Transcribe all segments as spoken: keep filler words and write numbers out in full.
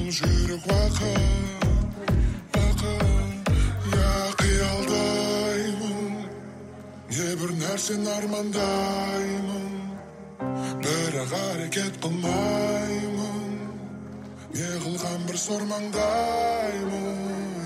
жүрек уақыт, уақыт. Я қиялдаймын, небір нәрсені армандаймын, бірақ әрекет қылмаймын, не қылған бір сормаңдаймын.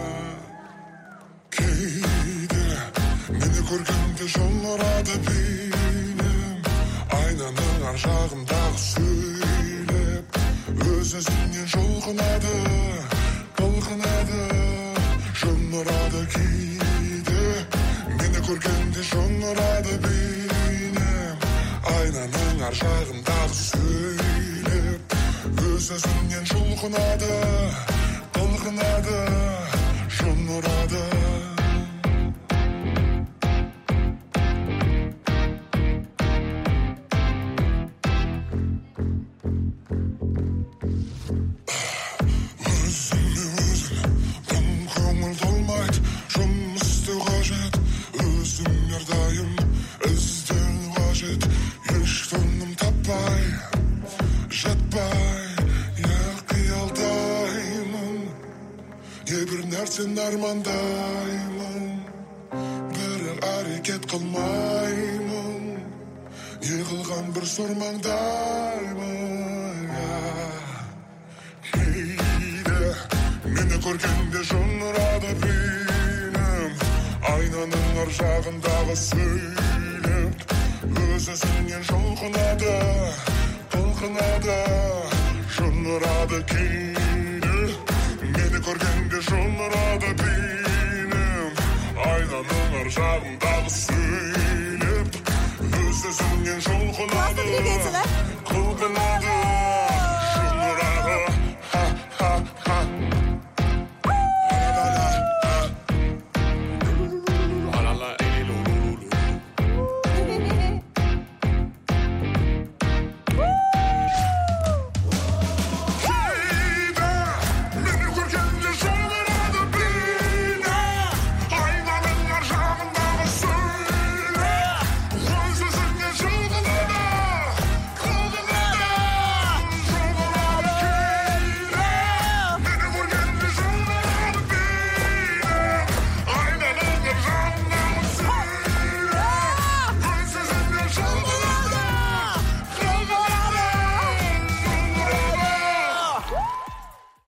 Кейде мені көргенде жолырады бейнем, айнаның ар жағындағы сөйлеп, өз-өзінен жұлқынады, толқынады, жонырады кейде. Мені көргенде жонырады бейнем, айнаның ар жағындағы сөйлеп, өз-өзінен жұлқынады, толқынады, жонырады. Сен армандаймын, бірақ әрекет қылмаймын, не қылған бір сормаңдаймын. Кейде мені көргенде жонырады бейнем, айнаның ар жағындағы сөйлеп, өз-өзінен жұлқынады, толқынады, жонырады кейде. Мені көргенде жонырады бейнем, айнаның ар жағындағы сөйлеп, өз-өзінен жұлқынады, толқынады.